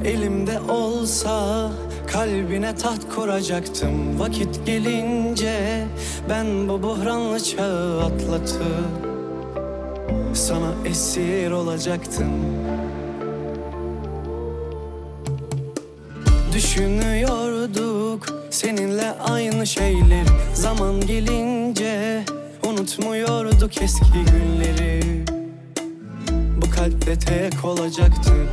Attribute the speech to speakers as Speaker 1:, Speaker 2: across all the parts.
Speaker 1: Elimde olsa kalbine taht kuracaktım. Vakit gelince ben bu buhranlı çağı atlatıp sana esir olacaktım. Düşünüyorduk seninle aynı şeyleri. Zaman gelince unutmuyorduk eski günleri. Bu kalpte tek olacaktık.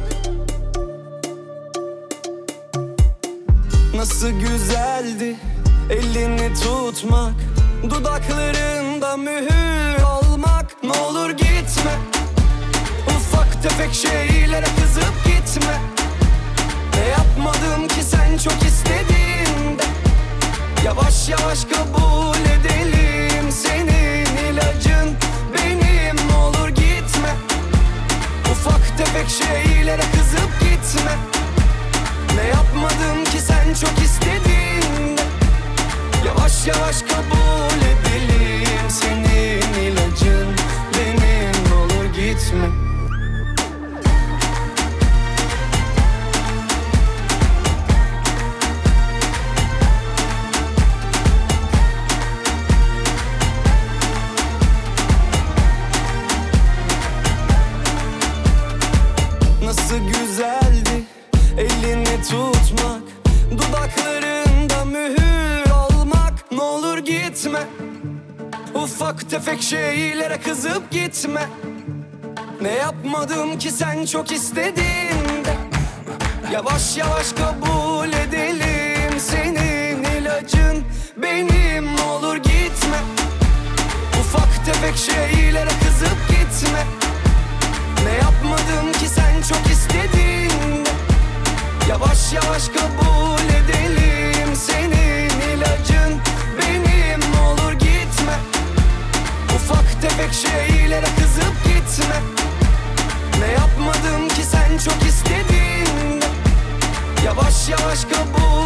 Speaker 1: Nasıl güzeldi elini tutmak, dudaklarında mühür olmak. Ne olur gitme, ufak tefek şeylere kızıp gitme. Ne yapmadım ki sen çok istediğinde. Yavaş yavaş kabul edelim, senin ilacın benim. Ne olur gitme, ufak tefek şeylere kızıp gitme. Ne yapmadım ki sen çok istediğinde. Yavaş yavaş kabul edelim, senin ilacın benim. Ne olur gitme. Nasıl güzeldi elini tutmak, dudaklarında mühür olmak. Ne olur gitme, ufak tefek şeylere kızıp gitme. Ne yapmadım ki sen çok istediğinde. Yavaş yavaş kabul edelim, senin ilacın benim. Ne olur gitme, ufak tefek şeylere kızıp gitme. Ne yapmadım ki sen çok istediğinde. Yavaş yavaş kabul edelim, senin ilacın benim. Ne olur gitme, ufak tefek şeylere kızıp gitme. Ne yapmadım ki sen çok istediğinde. Yavaş yavaş kabul